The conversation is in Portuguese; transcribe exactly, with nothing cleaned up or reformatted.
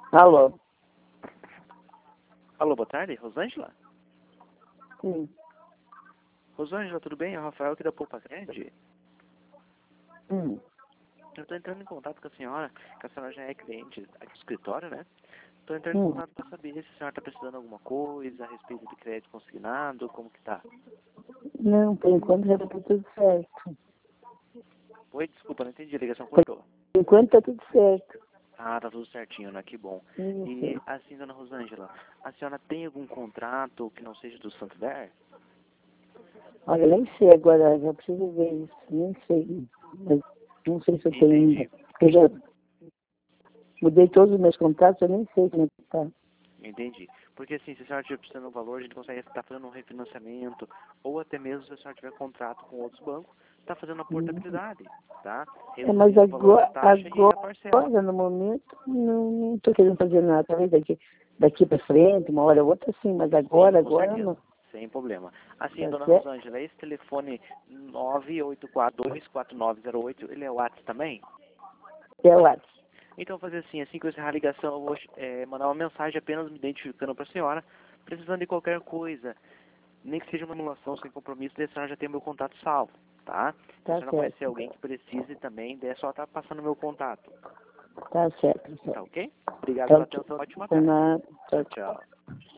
Alô? Alô, boa tarde, Rosângela? Sim. Rosângela, tudo bem? É o Rafael aqui da Poupa Cred. Hum. Eu estou entrando em contato com a senhora, que a senhora já é cliente aqui do escritório, né? Estou entrando em Hum. contato para saber se a senhora está precisando de alguma coisa a respeito de crédito consignado, como que tá? Não, por enquanto já tá tudo certo. Oi, desculpa, não entendi, a ligação cortou. Por enquanto tá tudo certo. Ah, tá tudo certinho, né? Que bom. Isso. E assim, dona Rosângela, a senhora tem algum contrato que não seja do Santander? Olha, nem sei agora, já preciso ver isso. Nem sei. Mas não sei se eu tenho ainda. Entendi, Porque eu já mudei todos os meus contratos, eu nem sei como é que tá. entendi. Porque assim, se a senhora estiver precisando do valor, a gente consegue estar fazendo um refinanciamento, ou até mesmo se a senhora tiver contrato com outros bancos, está fazendo a Hum. portabilidade, tá? É, mas Reduzindo o valor da agora, taxa e a parcela. agora, no momento, não, não tô querendo fazer nada. Talvez daqui, daqui para frente, uma hora ou outra, sim, mas Sim, agora, com agora não. certeza. Sem problema. Assim, Tá dona certo? Rosângela, esse telefone nove oito quatro dois quatro nove zero oito, ele é o WhatsApp também? É o WhatsApp. Então, fazer assim, assim que eu encerrar a ligação, eu vou é, mandar uma mensagem apenas me identificando para a senhora, precisando de qualquer coisa, nem que seja uma emulação sem compromisso, daí a senhora já tem meu contato salvo, tá? Se a Tá senhora conhecer certo. alguém que precise também, daí é só estar passando meu contato, Tá certo, tá tá certo. ok? Obrigado Tá pela ok. atenção, ótima Por tarde. nada. Tchau, Tchau, tchau. tchau.